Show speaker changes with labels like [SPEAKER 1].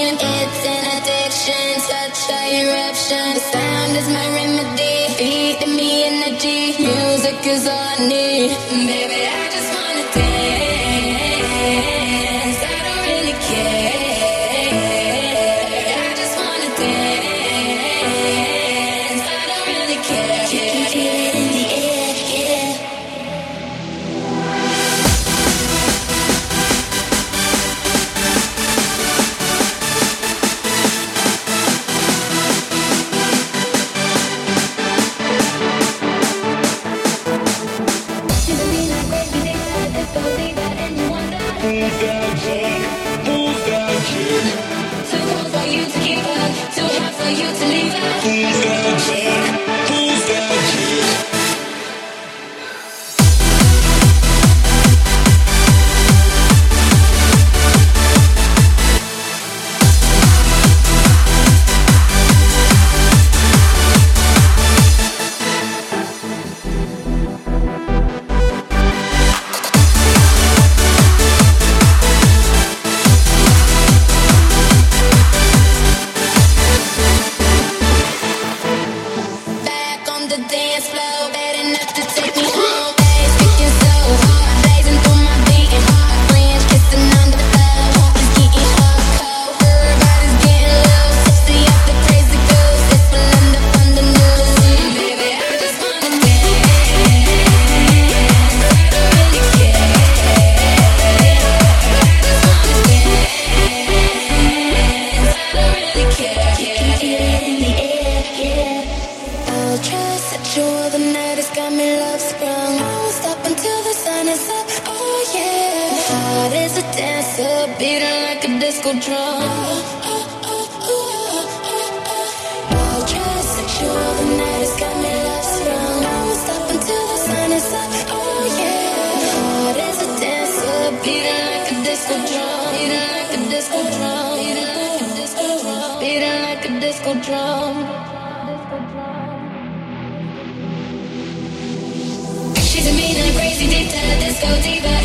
[SPEAKER 1] scene. It's an addiction, such a eruption. The sound is my remedy, feeding me energy. Music is all I need. Baby, I just wanna dance. I don't really care. I just wanna dance. I don't really care. Feel it in the air, yeah.
[SPEAKER 2] Who's that chick? Who's that chick?
[SPEAKER 1] Too cold for you to keep up, too hot for you to leave out.
[SPEAKER 2] Who's that chick? Who's that chick?
[SPEAKER 1] Back on the dance floor, bad enough to take me home. Bass kicking so hard, blazing through my beating heart. Friends kissing under the floor, heart is getting hardcore. Everybody's getting low, tipsy off the crazy goose. This will end up on the news. Baby, I just wanna dance. I don't really care. I just wanna dance. I don't really care. Feel it in the air, yeah. Ultra sexual, the night has got me love sprung. I won't stop until the sun is up, oh yeah. My heart is a dancer, beating like a disco drum. Ultra sexual, the night has got me love sprung. I won't stop until the sun is up, oh yeah. My heart is a dancer, beating like a disco drum. Beating like a disco drum. Beating like a disco drum. Beating like a disco drum. She's a mean and a crazy diva, disco diva.